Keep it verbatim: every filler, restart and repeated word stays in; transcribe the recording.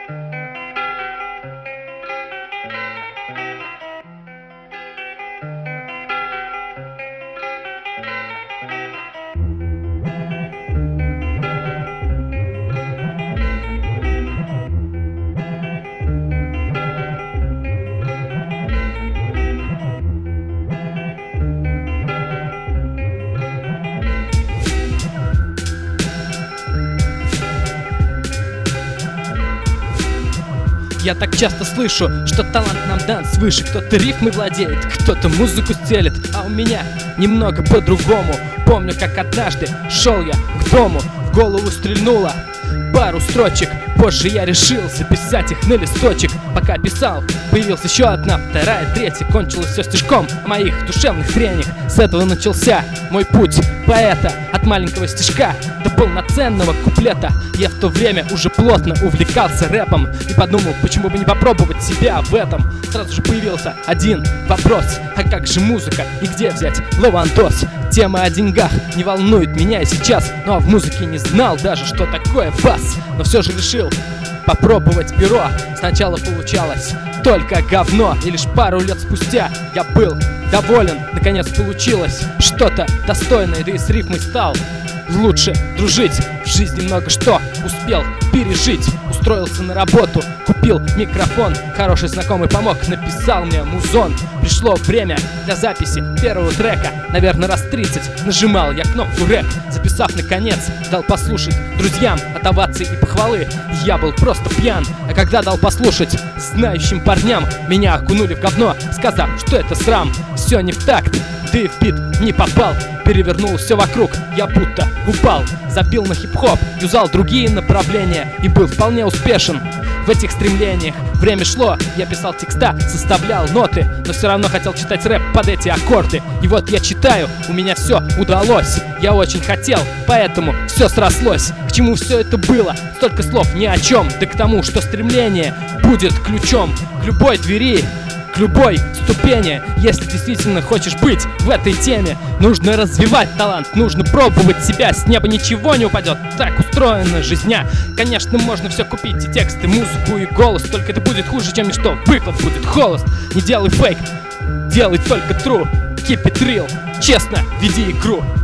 Я так часто слышу, что талант нам дан свыше. Кто-то рифмы владеет, кто-то музыку стелет, а у меня немного по-другому. Помню, как однажды шел я к дому, в голову стрельнуло пару строчек. Позже я решил записать их на листочек. Пока писал, появилась еще одна, вторая, третья. Кончилось все стишком о моих душевных трениях. С этого начался мой путь поэта. От маленького стишка до полноценного куплета. Я в то время уже плотно увлекался рэпом и подумал, почему бы не попробовать себя в этом. Сразу же появился один вопрос: а как же музыка и где взять лавандос? Тема о деньгах не волнует меня и сейчас, ну а в музыке не знал даже, что такое бас. Но все же решил попробовать перо. Сначала получалось только говно, и лишь пару лет спустя я был доволен. Наконец получилось что-то достойное, да и с рифмой стал лучше дружить. В жизни много что успел пережить. Устроился на работу, купил микрофон. Хороший знакомый помог, написал мне музон. Пришло время для записи первого трека. Наверное, раз тридцать нажимал я кнопку рэп. Записав наконец, дал послушать друзьям от оваций и похвалы. Я был просто пьян, а когда дал послушать знающим парням, меня окунули в говно, сказав, что это срам. Все не в такт, да и в бит не попал. Перевернул все вокруг, я будто упал. Забил на хип-хоп, юзал другие направления и был вполне успешен в этих стремлениях. Время шло, я писал текста, составлял ноты, но все равно хотел читать рэп под эти аккорды. И вот я читаю, у меня все удалось. Я очень хотел, поэтому все срослось. К чему все это было? Столько слов ни о чем. Да к тому, что стремление будет ключом к любой двери, к любой ступени. Если действительно хочешь быть в этой теме, нужно развивать талант, нужно пробовать себя. С неба ничего не упадет, так устроена жизня. Конечно, можно все купить, и тексты, музыку, и голос, только это будет хуже, чем ничто. Выхлоп будет холост. Не делай фейк, делай только true. Keep it real, честно веди игру.